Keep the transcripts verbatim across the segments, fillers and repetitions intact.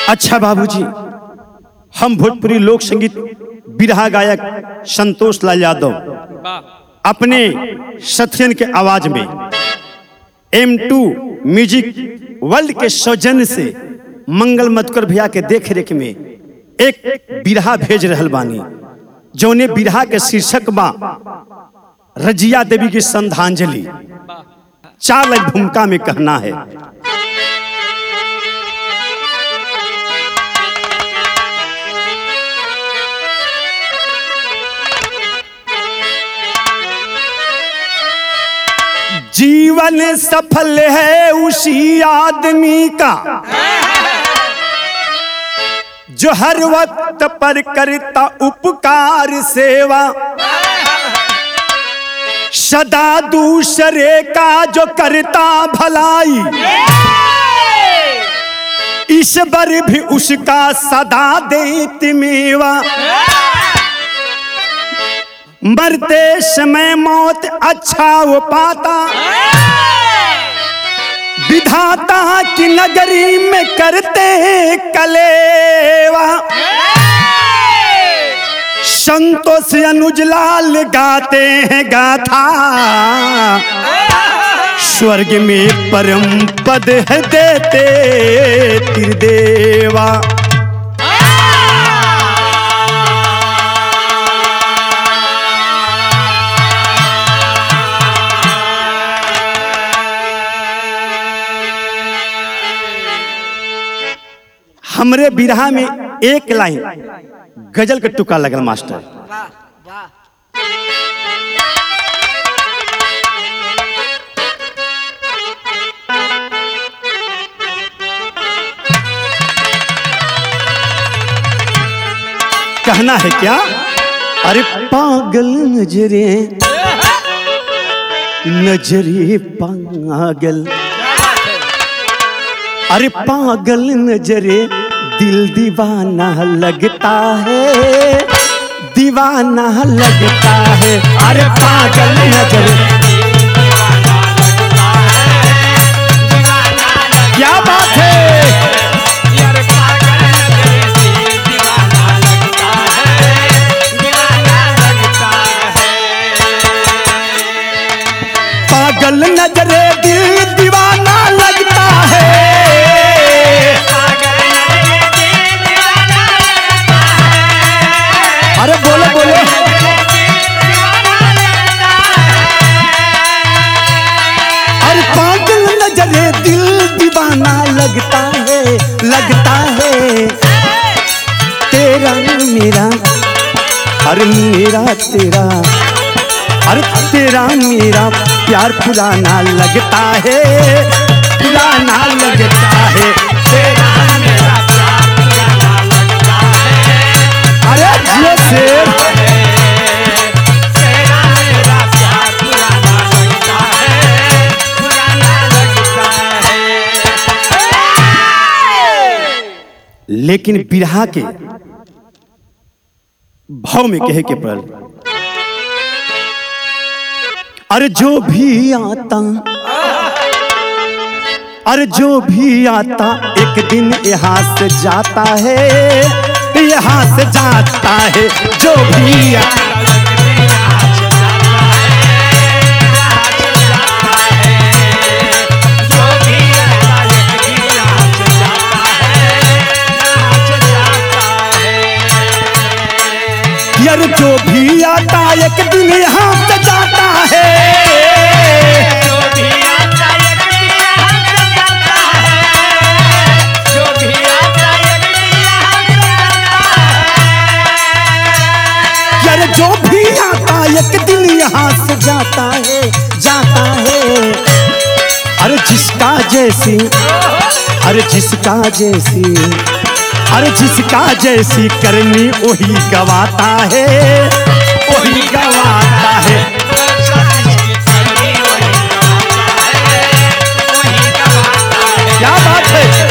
अच्छा बाबूजी, हम भोजपुरी लोक संगीत बिरहा गायक संतोष लाल यादव अपने सथियन के आवाज में एम टू म्यूजिक वर्ल्ड के सौजन्य से मंगल मतकर भैया के देख रेख में एक बिरहा भेज रहल बानी, जौने बिरहा के शीर्षक बा रजिया देवी की श्रद्धांजलि। चार लाइन भूमिका में कहना है। जीवन सफल है उसी आदमी का जो हर वक्त पर करता उपकार सेवा, सदा दूसरे का जो करता भलाई, ईश्वर भी उसका सदा देते मेवा। मरते समय मौत अच्छा वो पाता, विधाता की नगरी में करते कलेवा। संतोष अनुज लाल गाते हैं गाथा, स्वर्ग में परम पद है देते त्रिदेवा। हमरे बिरहा में एक लाइन गजल के टुका लगल मास्टर। कहना है क्या? अरे पागल नजरे नजरे पागल, अरे पागल नजरे दिल दीवाना लगता है, दीवाना लगता है। अरे पागल नजरे, क्या बात है। पागल नजरे दिल दीवाना लगता है। अरे बोलो बोलो। अरे पागल नजरे दिल दीवाना लगता है, लगता है। तेरा मेरा, अरे मेरा तेरा, अरे तेरा मेरा प्यार पुराना लगता है, पुराना लगता है। तेरा मेरा प्यार पुराना लगता है। अरे जियो शेर, तेरा मेरा प्यार पुराना लगता है, पुराना लगता है। लेकिन बिरहा के भाव में कहे के पड़ल, अरे जो भी आता, अरे जो भी आता एक दिन यहाँ से जाता है, यहाँ से जाता है। जो भी आता यार, जो भी आता एक दिन यहाँ से जाता है। जो भी आता एक दिन यहाँ से जाता है। जो भी आता एक दिन यहाँ से जाता है। यार जो भी आता एक दिन यहाँ से जाता है, जाता है। अरे जिसका जैसी, अरे जिसका जैसी, अरे जिसका जैसी करनी वही गवाता है, वही गवाता है। क्या बात है।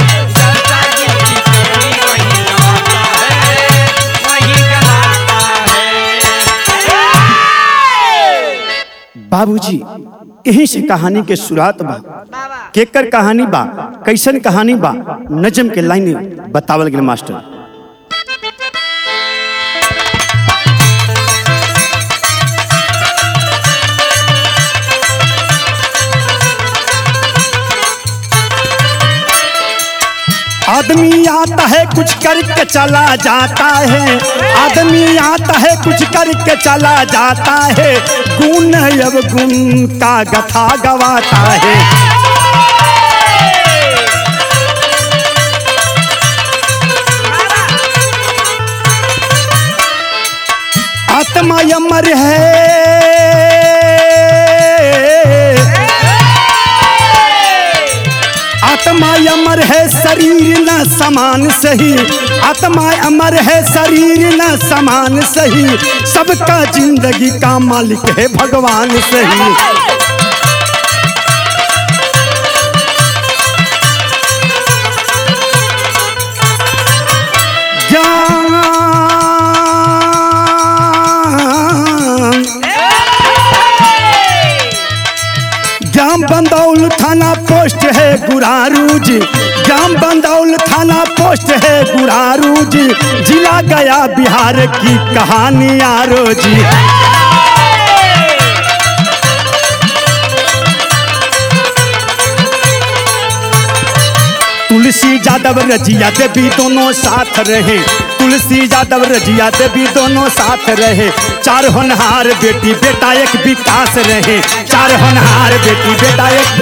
बाबूजी यही से कहानी के शुरुआत बा। केकर कहानी बा, कैसन कहानी बा, नजम के लाइन बतावल गेल मास्टर। आदमी आता है कुछ करके चला जाता है, आदमी आता है कुछ करके चला जाता है, गुण अब गुण का गथा गवाता है। आत्मा अमर है, आत्मा अमर है शरीर न समान सही, आत्मा अमर है शरीर न समान सही, सबका जिंदगी का मालिक है भगवान सही। ज्ञान जाम बंदौल थाना पोस्ट है गुरारू जी, जाम बंदौल थाना पोस्ट है गुरारू जी, जिला गया बिहार की कहानी आरो जी। तुलसी यादव रजिया देवी दोनों साथ रहे, तुलसी यादव रजिया देवी दोनों साथ रहे, चार होनहार बेटी बेटा एक विकास रहे, चार होनहार बेटी बेटा एक।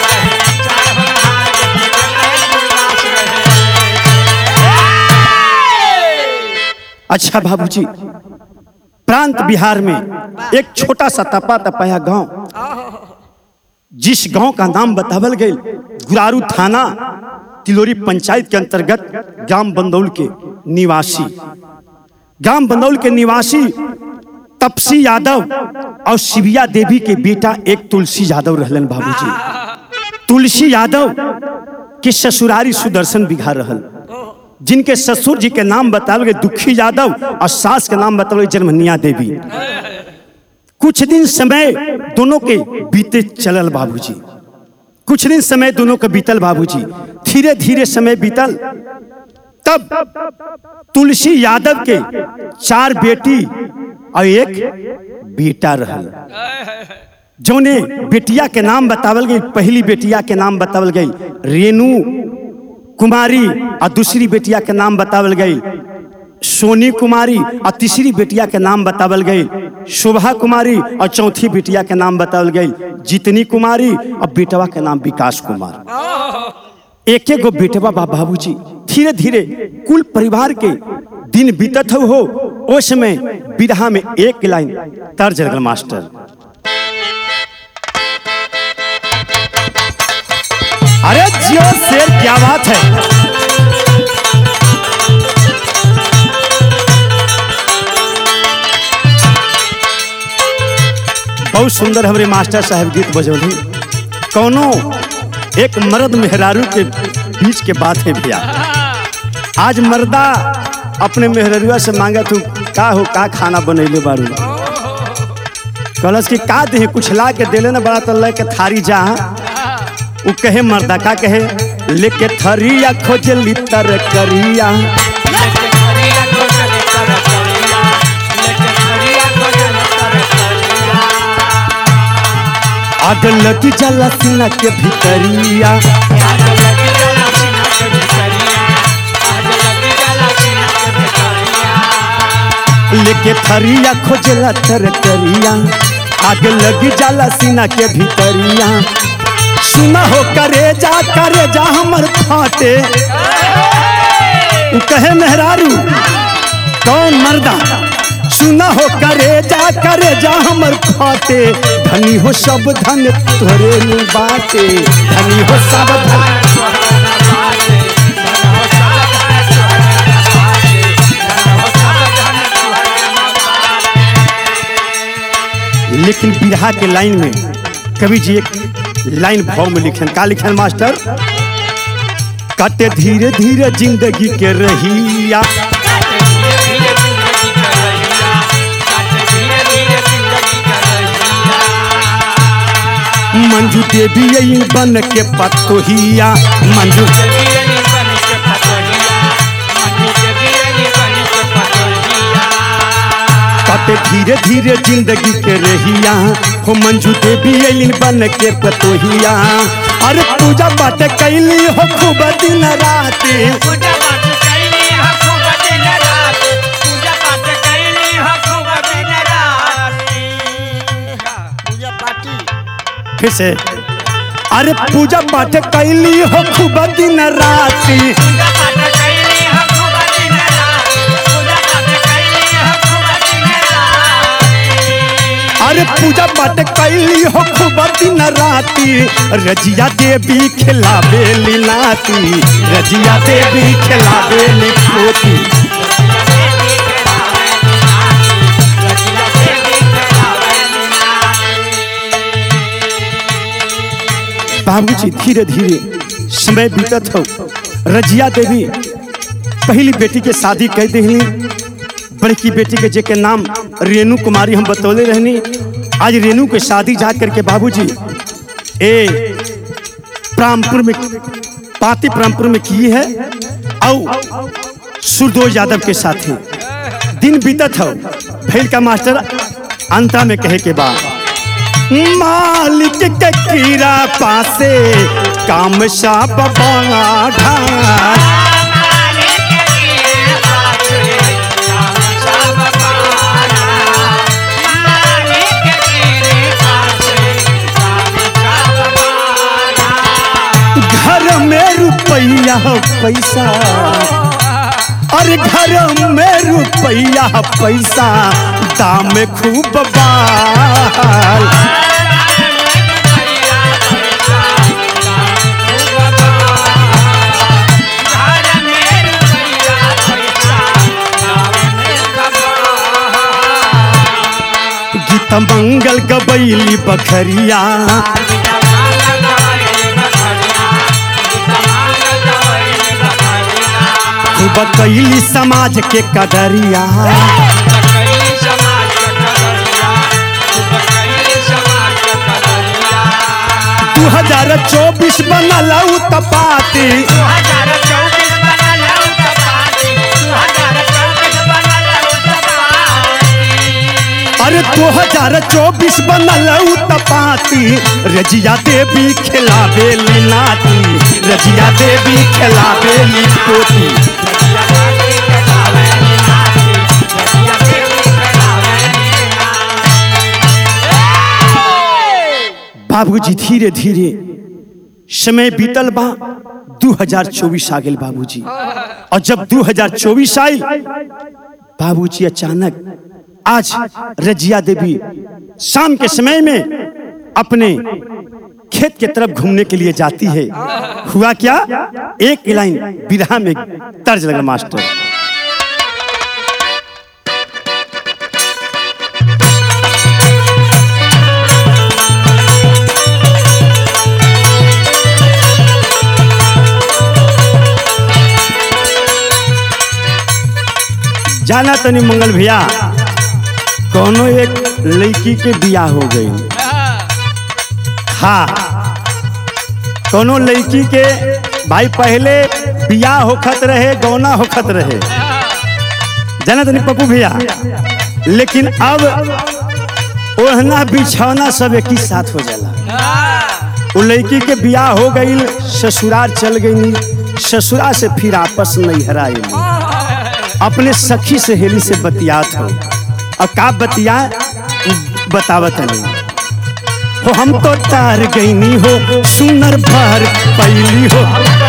अच्छा बाबूजी, प्रांत बिहार में एक छोटा सा तपा तपाया गांव, जिस गांव का नाम बतावल गई गुरारू थाना तिलोरी पंचायत के अंतर्गत गांव बंदौल के निवासी, गांव बंदौल के निवासी तपसी यादव और शिविया देवी के बेटा एक तुलसी यादव रहलन बाबूजी। तुलसी यादव के ससुरारी सुदर्शन बिघा रहल, जिनके ससुर जी के नाम बतावल गए दुखी यादव और सास के नाम बतावल गए जन्मनिया देवी। कुछ दिन समय दोनों के बीते चलल बाबूजी, कुछ दिन समय दोनों के बीतल बाबूजी, धीरे धीरे समय बीतल। तब तुलसी यादव के चार बेटी और एक बेटा रहल, जोने बेटिया के नाम बतावल गई, पहली बेटिया के नाम बतावल गई रेणु कुमारी और दूसरी बेटिया के नाम बतावल गई सोनी कुमारी और तीसरी बेटिया के नाम बतावल गई शोभा कुमारी और चौथी बेटिया के नाम बतावल गई जितनी कुमारी और बेटवा के नाम विकास कुमार। एक एक गो बेटवा बा बाबूजी। धीरे धीरे कुल परिवार के दिन बीतत हो, उस समय विधा में एक लाइन तर्ज लगल मास्टर। अरे जियो शेर क्या बात है। बहुत सुंदर हमारे मास्टर साहब गीत बजौली। कौनो एक मर्द मेहरारू के बीच के बात है भैया। आज मर्दा अपने मेहरारुआ से मांगा तू का हो का खाना बनैले बारू, कहलस कि का दे कुछ ला के देले ना बड़ा तो ले के थारी जा। उ कहे मर्दा का कहे लेके थरिया खोजली तर करिया, आग लगी जला सीना के भीतरिया, लेके थरिया खोजला तर करिया, आग लगी जला सीना के भीतरिया। सुना हो करे जा करे जा हमर फाटे। उ कहे मेहरारू कौन मर्दा, सुना हो करे जा करे जा हमर फाटे। धनी हो सब धन तोरे नु बाटे, धनी हो सब धन। लेकिन बिरहा के लाइन में कवि जी एक लाइन भाव में लिखन का लिखन मास्टर। काटे धीरे धीरे जिंदगी के रहिया, मंजू देवी बन के पतोहिया, मंजू कटे धीरे धीरे जिंदगी के रहिया हो मंजू देवी अलिन बन के पतोहिया। अरे पूजा पाठ कैली हो खूब दिन रात, पूजा पाठ कैली हो खूब दिन रात, पूजा पाठ कैली हो खूब दिन रात। पूजा पाठी फिर से अरे पूजा पाठ कैली हो खूब दिन रात, पूजा पाठ कैली हो खूब दिन रात, पूजा पाठ कैली हो खूब दिन रात। अरे पूजा पाठ कैली हो खूब दिन राती, रजिया देवी खिलावेली नाती, रजिया देवी खिलावेली पोती। बाबूजी धीरे धीरे समय बीतत हो, रजिया देवी पहली बेटी के शादी कर दिली, बड़की बेटी के जेके नाम रेणु कुमारी हम बतौले रहनी। आज रेणु के शादी जा करके बाबूजी ए प्रामपुर में पाती प्रामपुर में की है और सुरदोज यादव के साथ ही दिन बीतत हो। भैल का मास्टर अंतरा में कहे के बाद मालिक के कीरा पासे काम शाह बाढ़ा, घर में रुपया पैसा, अरे घर में रुपया पैसा दाम खूब बाल। गीत मंगल गबैली बखरिया, खूब कैली समाज के कदरिया, दू हजार चौबीस बनल उत्पाती, अरे दो हजार चौबीस बनल उत्पाती, रजिया देवी खिलावेली नाती, रजिया देवी खिलावेली पोती। बाबूजी धीरे धीरे समय बीतल बा, दो हजार चौबीस आ गए बाबूजी। और जब दो हजार चौबीस आई बाबूजी अचानक आज रजिया देवी शाम के समय में अपने खेत के तरफ घूमने के लिए जाती है। हुआ क्या, एक लाइन बिरहा में तर्ज लगा मास्टर। जाना तो नहीं मंगल भैया, कोनो एक लड़की के बियाह हो गई। हाँ, कोनो लड़की के भाई पहले बियाह होखत रहे, गौना होखत रहे, जाना तो नहीं पप्पू भैया। लेकिन अब ओढ़ना बिछौना सब एक ही साथ हो जाला। वो लड़की के बियाह हो गई, ससुराल चल गई, ससुरा से फिर आपस नहीं हराई, अपने सखी सहेली से बतियात हो। और का बतिया बतावत नहीं हो, हम तो तार गईनी हो सुनर भर पैली हो,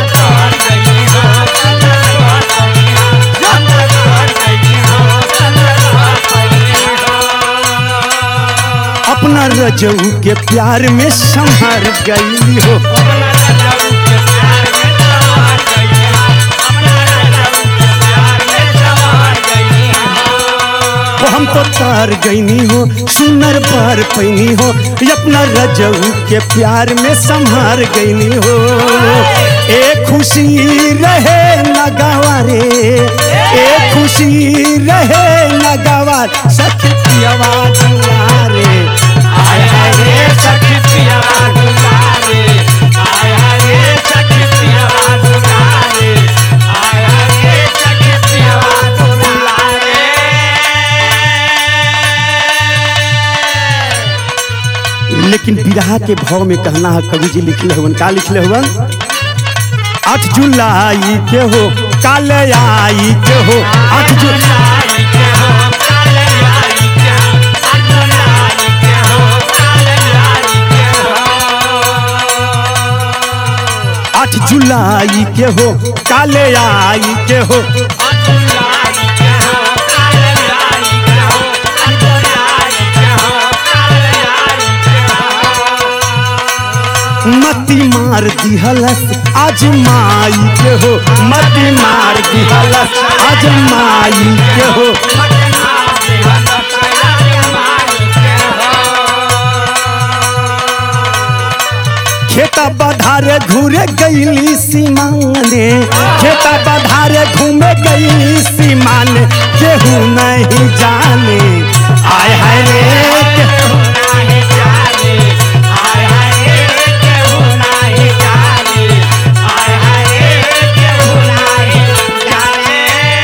अपना रजऊ के प्यार में संभर गई हो। हम तो तार गईनी हो सुनर बार पैनी हो, अपना रजऊ के प्यार में संभार गईनी हो। एक खुशी रहे नगावा रे, एक खुशी रहे नगावा, सखी पियवा दुलारे, आय हाय रे सखी पियवा दुलारे, आय हाय रे सखी पियवा दुलारे, आय हाय रे सखी पियवा दुलारे। लेकिन बिरहा के भाव में कहना है, कवि जी लिखले हुवन, का लिखले हुवन? आठ जुलाई के हो काल आई के हो, आठ जुलाई के हो काल आई के हो, आठ जुलाई के हो काल आई के हो, आठ जुलाई के हो काल आई के हो, मती मार दिहलस आज माई के हो, मती मार दिहलस आज माई के हो, खेता बधारे घूरे गईली सीमाने, खेता बधारे घूमे गईली सीमाने, केहू नहीं जाने आय हाय रे, केहू नहीं जाने आय हाय रे, केहू नहीं जाने आय हाय रे, केहू नहीं जाने।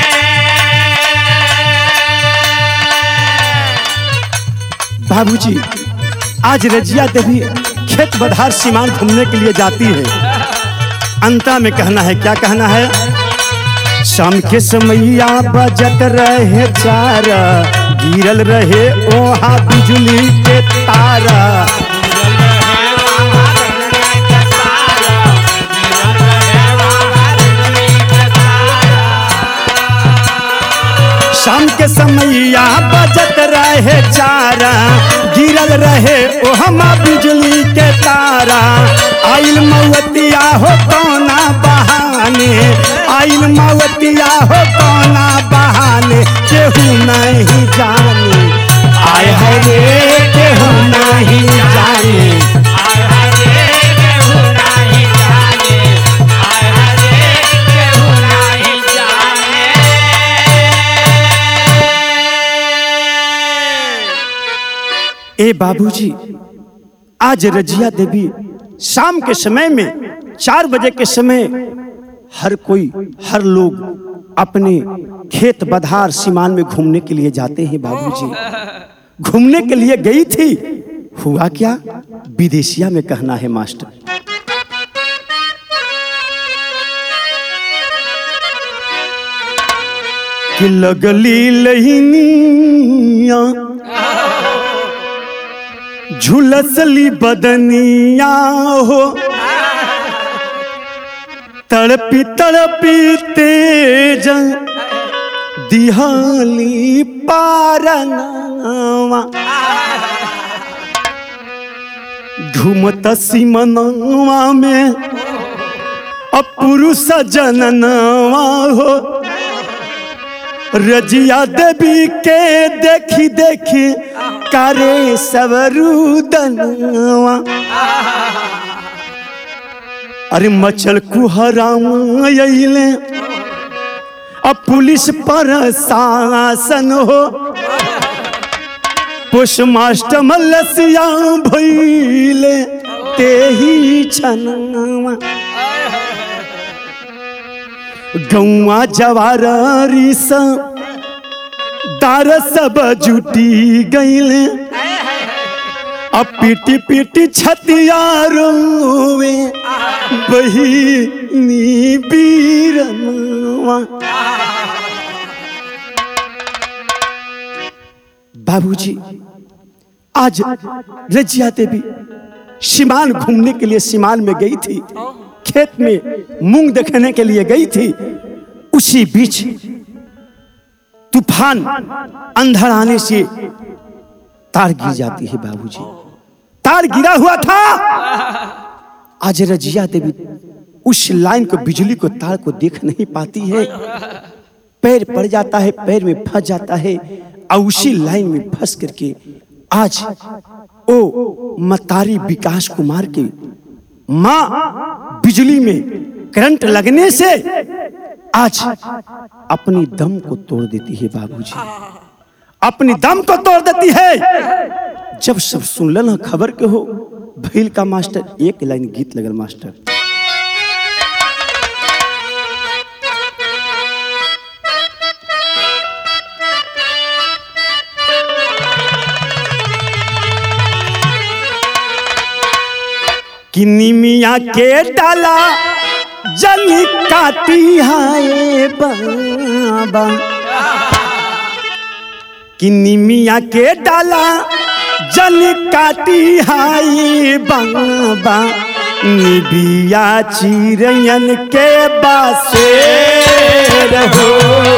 बाबूजी आज रजिया देवी खेत बधार सीमान घूमने के लिए जाती है। अंता में कहना है, क्या कहना है? शाम के समैया बजत रहे चारा, गिरल रहे ओहा बिजली के तारा, शाम के समैया बजत रहे चारा, गिरल रहे ओहमा बिजली के तारा, आइल मौतिया हो कौना बहाने, आइल मौतिया हो कौना बहाने, केहू नहीं जाने आय हाय रे, केहू नहीं जाने आय हाय रे, केहू नहीं जाने आय हाय रे, केहू नहीं जाने। ए बाबूजी आज रजिया देवी शाम के समय में चार बजे के समय हर कोई हर लोग अपने खेत बधार सीमान में घूमने के लिए जाते हैं। बाबूजी घूमने के लिए गई थी, हुआ क्या? विदेशिया में कहना है मास्टर, कि लगली लहिनिया झुलसली बदनिया हो, तड़पी तड़पी तेज दिहाली पारनावा, घूमत सिमनवा में अपुरुष जननवा हो, रजिया देवी के देखी देखी करे सवरुदनवा, अरे मचल कुहराइले अब पुलिस पर शासन हो, पोस्टमास्टर मलसिया भइले तेही छनवा, गौवा जवारी सा दार सब जुटी गईले, अब पीटी पीटी छतिया रोवे बहिनी बीरनवा। बाबूजी आज रजिया देवी सीमान घूमने के लिए सीमान में गई थी, खेत में मूंग देखने के लिए गई थी। उसी बीच तूफान अंधड़ आने से तार गिर जाती है। बाबूजी तार गिरा हुआ था। आज रजिया देवी उस लाइन को, बिजली को, तार को देख नहीं पाती है, पैर पड़ जाता है, पैर में फंस जाता है और उसी लाइन में फंस करके आज ओ मतारी विकास कुमार के माँ बिजली में करंट लगने से आज अपनी दम को तोड़ देती है। बाबूजी अपनी दम को तोड़ देती है। जब सब सुनलन खबर के हो भैल का मास्टर, एक लाइन गीत लगल मास्टर, कि निमिया के डाला जली काटी हाय बाबा, कि निमिया के डाला जली काटी हाय बाबा, निबिया चिरैयन के बासे रहो,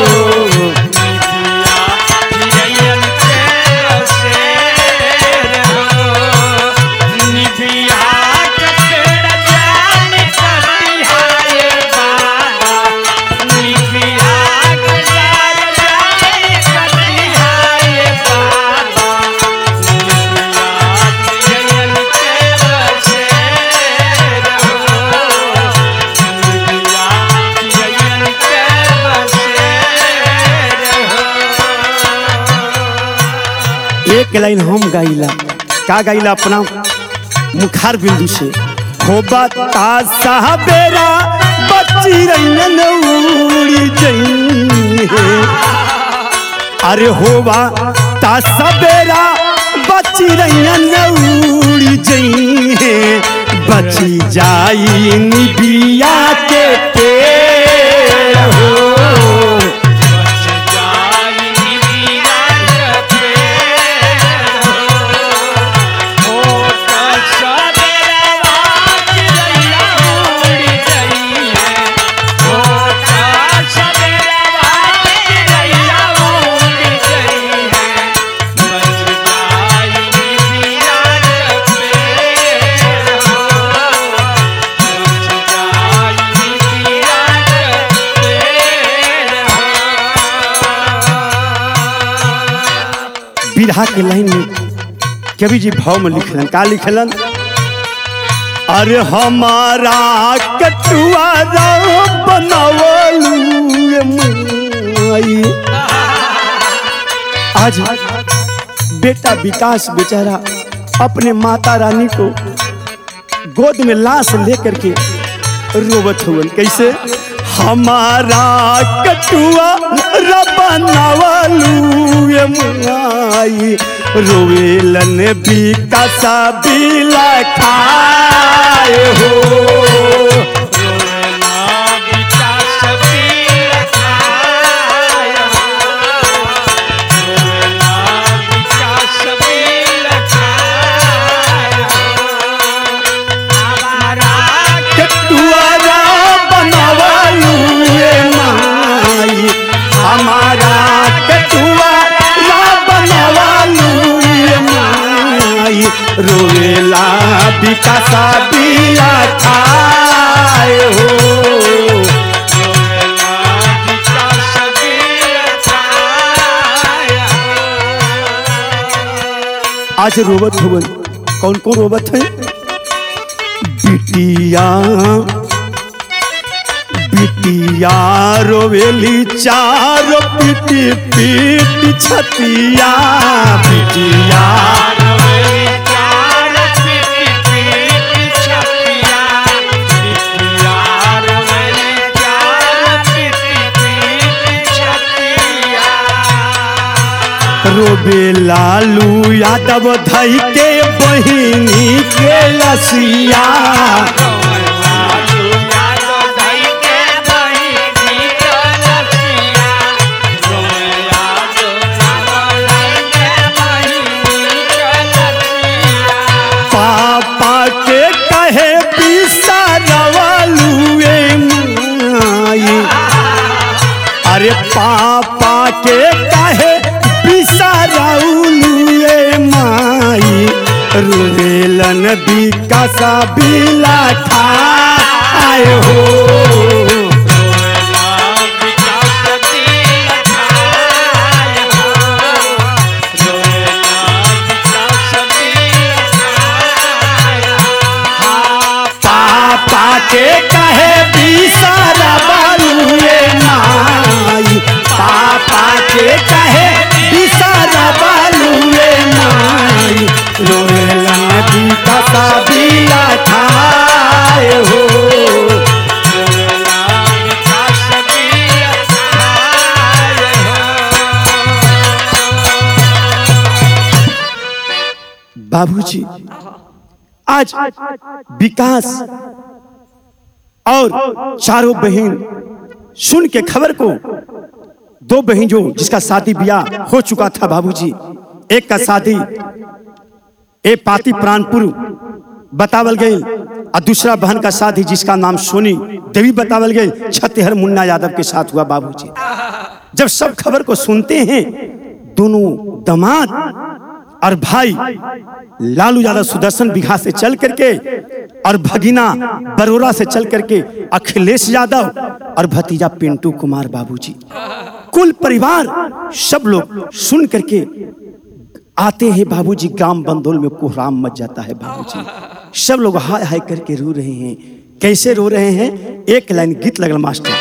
एक लाइन हम गाइला का गाइला अपना मुखार बिंदु से, होबा तासा बेरा बच्ची रैन उड़ी जई है, अरे होबा तासा बेरा बच्ची रैन उड़ी जई है, बची जाई निबिया के पेड़ हो, बिरहा के लाइन में कवि जी भाव में लिखलन का लिखलन, अरे हमारा कटुआ बनावलू माई, आज बेटा विकास बेचारा अपने माता रानी को गोद में लाश लेकर के रोवत हुए, कैसे हमारा कटुआ बनावलू माई, रोवेलन विकासा बिला खाए हो, रोवेला विकासा बिया खाए हो, आज रोवत हुए कौन कौन रोवत है, बिटिया बिटिया रोवेली चारो पीटी पीटी छतिया, बिटिया रोबे लालू यादव धई के बहिनी के लसिया, पापा के कहे बिसरवलू माई, अरे पापा के कहे माई, रोवेलन विकासा बिला खाए हो, पापा के कहे बिसरवलू माई, पापा के कहे बिसरवलू माई, रोवेलन विकासा बिला खाए हो, बाबूजी आज विकास और चारों बहन सुन के खबर को, दो बहन जो जिसका शादी ब्याह हो चुका था बाबूजी, एक का शादी ए पाती प्राणपुर बतावल गई और दूसरा बहन का शादी जिसका नाम सोनी देवी बतावल गई छत्तीहर मुन्ना यादव के साथ हुआ बाबूजी। जब सब खबर को सुनते हैं, दोनों दामाद और भाई लालू यादव सुदर्शन बिघा से चल करके और भगीना बरोरा से चल करके अखिलेश यादव और भतीजा पिंटू कुमार बाबूजी, कुल परिवार सब लोग सुन करके आते हैं बाबूजी। ग्राम बंदोल में कोहराम मच जाता है बाबूजी। सब लोग हाय हाय करके रो रहे हैं। कैसे रो रहे हैं? एक लाइन गीत लगल मास्टर।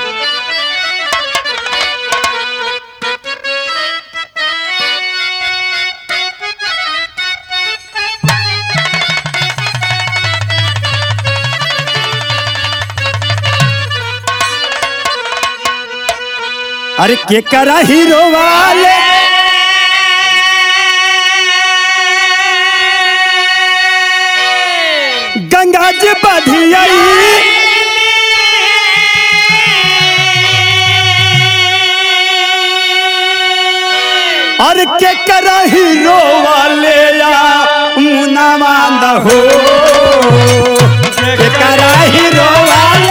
अरे के करा हीरो वाले गंगा जी बधियाई, और के करा हीरो वाले या मुना मांदा हो, के करा हीरो वाले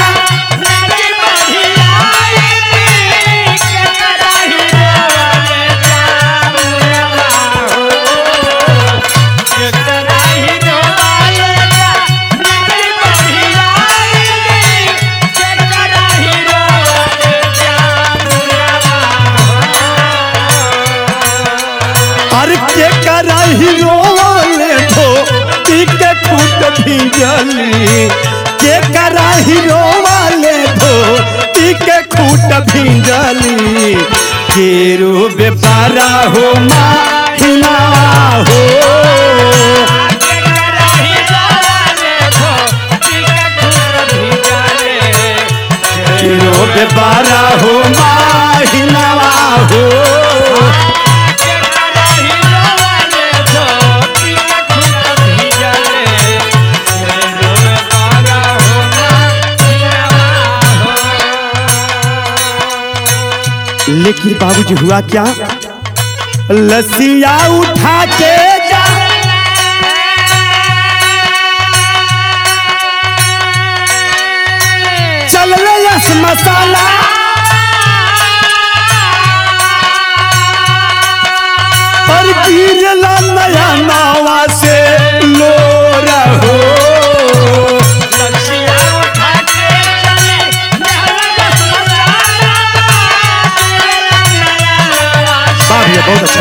के करा हीरो वाले धोती के खूट भिंजली, केरो बेपारा हो माहिना हो, केरो बेपारा हो माहिना हो। लेकिन बाबूजी हुआ क्या? लसिया उठा के जा चल रस मसाला, और गिरला नया नावा से लो रहो, बहुत अच्छा।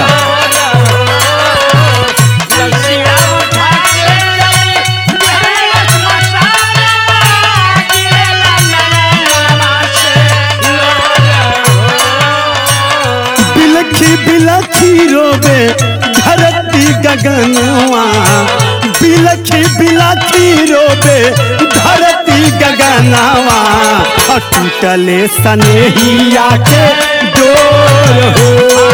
बिलखी बिलखी रोबे धरती गगनवा, बिलखी बिलखी रोबे धरती गगनवा, टूटले सनेहिया के डोर हो,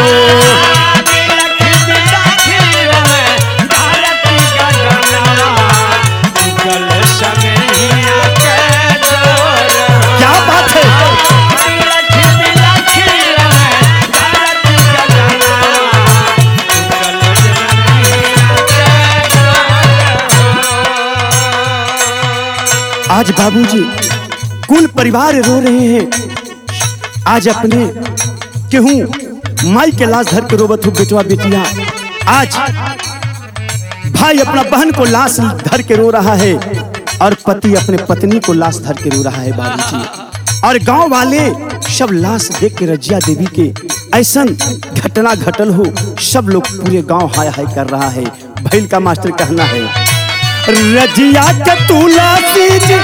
क्या बात है? आज बाबूजी कुल परिवार रो रहे हैं। आज अपने केहू माई के लाश धर के रोबत हो बेटवा बेटिया, आज भाई अपना बहन को लाश धर के रो रहा है और पति अपने पत्नी को लाश धर के रो रहा है बाबूजी। और गांव वाले सब लाश देख के रजिया देवी के ऐसा घटना घटल हो, सब लोग पूरे गांव हाय हाय कर रहा है। भैल का मास्टर कहना है, रजिया का तुलसी जी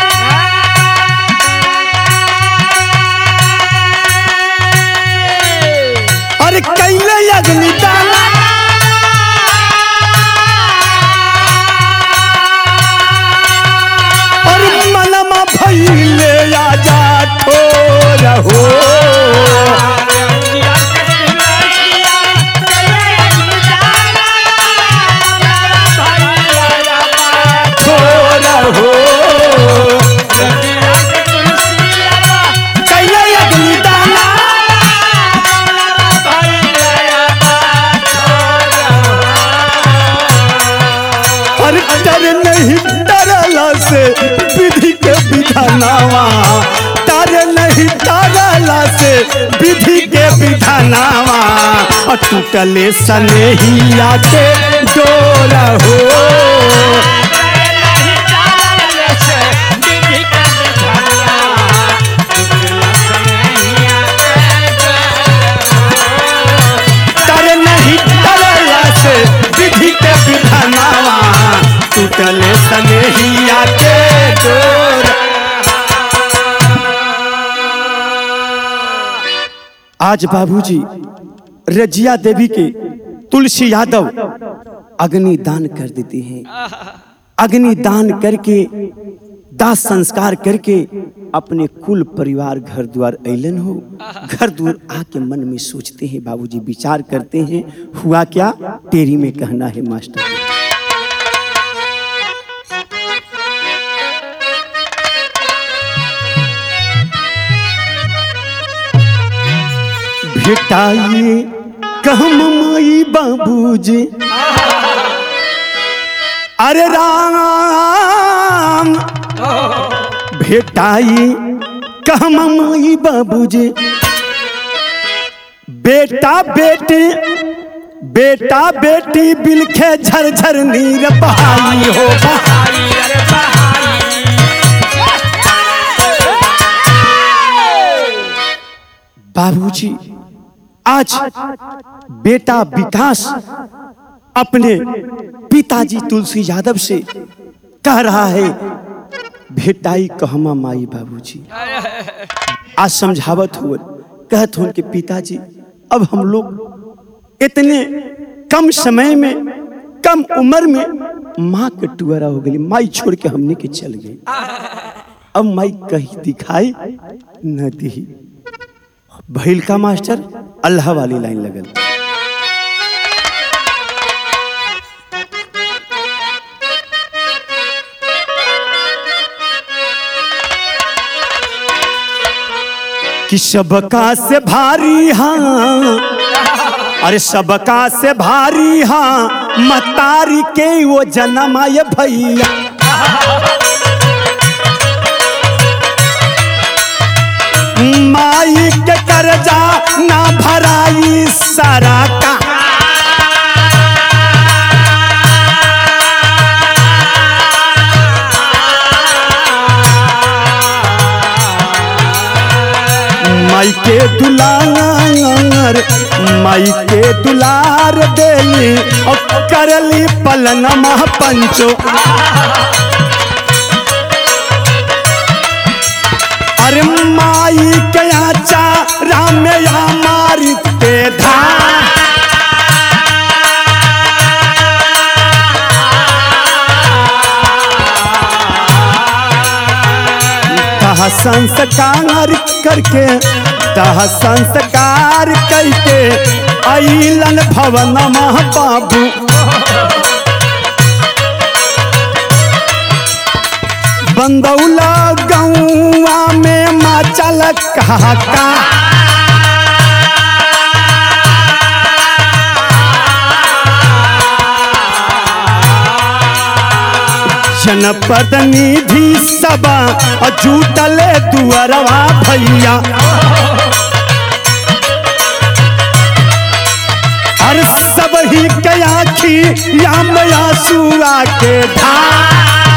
और कैले अग्नि दाना, और मनमा भैले आजा ठोर हो, नहीं डरला से विधि के विधानावा, तारे नहीं डरला से विधि के विधानावा, और टूटले सनेहिया के डोरा हो। विधि के विधानावा टूटले सनेहिया के डोर। आज बाबूजी रजिया देवी के तुलसी यादव अग्नि दान कर देते हैं। अग्नि दान करके दाह संस्कार करके अपने कुल परिवार घर द्वार अइलन हो। घर द्वार आके मन में सोचते हैं, बाबूजी विचार करते हैं, हुआ क्या? टेरी में कहना है मास्टर। भेटाइए कहम माई बाबूजी, अरे राम भेटाई कहम माई बाबूजी, बेटा बेटी बेटा बेटी बिलखे झरझर नीर बहाई हो। बाबूजी आज बेटा विकास अपने पिताजी तुलसी यादव से कह रहा है, भेटाई कहमा माई बाबूजी। आज समझावत हुए कहत हो कि पिताजी अब हम लोग इतने कम समय में कम उम्र में माँ के टुअरा हो गई, माई छोड़ के हमने के चल गई। अब माई कहीं दिखाई न दी। भैल का मास्टर अल्लाह वाली लाइन लगल। कि सबका से भारी हाँ, अरे सबका से भारी हाँ, मतारी के वो जन्म आए भैया। माई के कर्जा ना भराई सारा का, माई के दुलार माई के दुलार देली और करली पलन महापंचो। अरे माई के आचा राम या मारित के धार, तह संस्कार करके तह संस्कार करके अइलन भवन मह बाबू। बंदौला गौआ में माचल कहका, जनपद निधि सबा जूटले दुअरवा भैया। हर सब ही कया खी या मया सुरा के धार,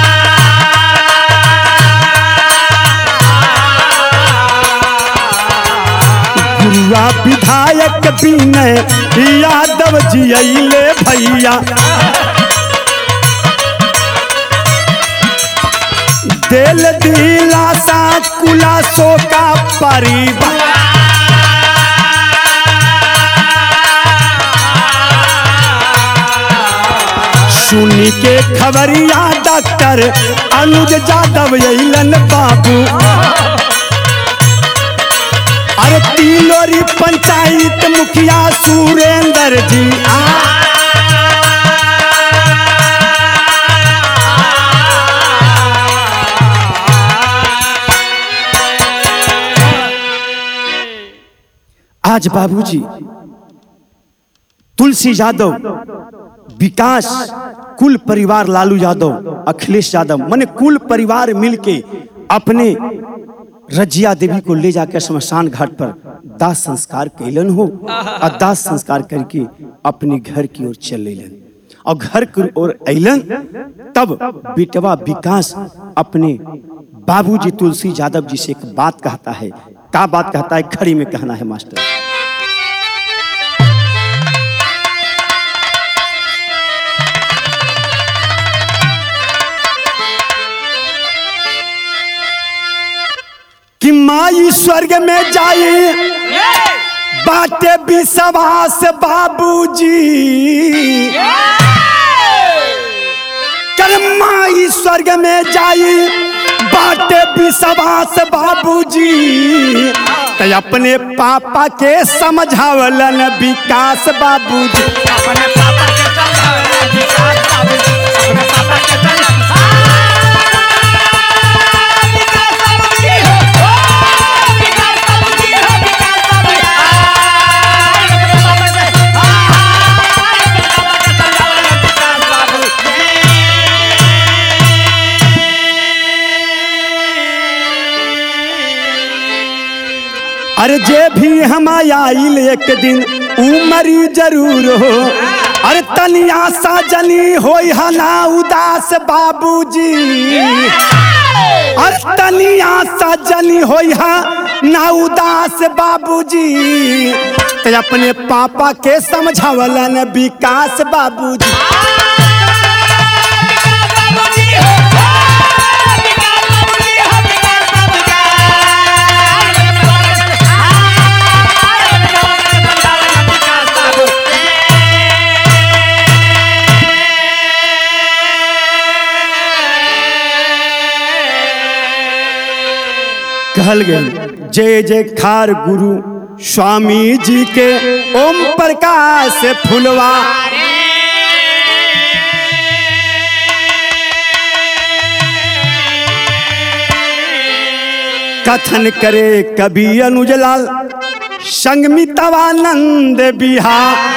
गुरुआ विधायक विनय यादव जी अइले भैया। दिल दिलासा कुलासों का परिवार, सुनी के खबरिया डॉक्टर अनुज यादव अइलन बाबू। अरे तिलोरी पंचायत मुखिया सुरेंद्र जी आ, आज बाबूजी तुलसी यादव विकास कुल परिवार लालू यादव अखिलेश यादव माने कुल परिवार मिलके अपने रजिया देवी को ले जाकर शमशान घाट पर दाह संस्कार कैलन हो और दाह संस्कार करके अपने घर की ओर चल लेलन और घर की ओर अलन। तब बेटवा विकास अपने बाबूजी तुलसी यादव जी से एक बात कहता है। क्या बात कहता है? खड़ी में कहना है मास्टर। कि माई स्वर्ग में जाए बाटे विश्वास बाबूजी, कर माई स्वर्ग में जाए बाटे विश्वास बाबूजी, तो अपने पापा के समझावलन विकास बाबूजी। अपने पापा के समझावलन विकास बाबूजी, अपने पापा के अरे जे भी हम आइल एक दिन उमरी जरूर हो, अरे तनिया सा जनी होई हना उदास बाबूजी, अरे तनिया सा जनी होई हा ना उदास बाबूजी, तो अपने पापा के समझावलन विकास बाबूजी। कहल गए जय जयकार गुरु स्वामी जी के ओम प्रकाश फुलवा, कथन करे कवि अनुजलाल संगमितवानंद बिहार।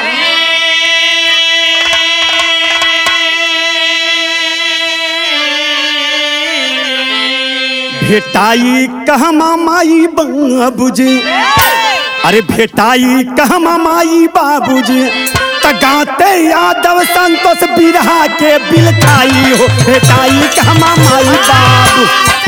भेटाई कहमा माई बाबूजी, अरे भेटाई कहमा माई बाबूजी, तगाते यादव संतोष बिरहा के बिलखाई हो, भेटाई कहमा माई बाबू।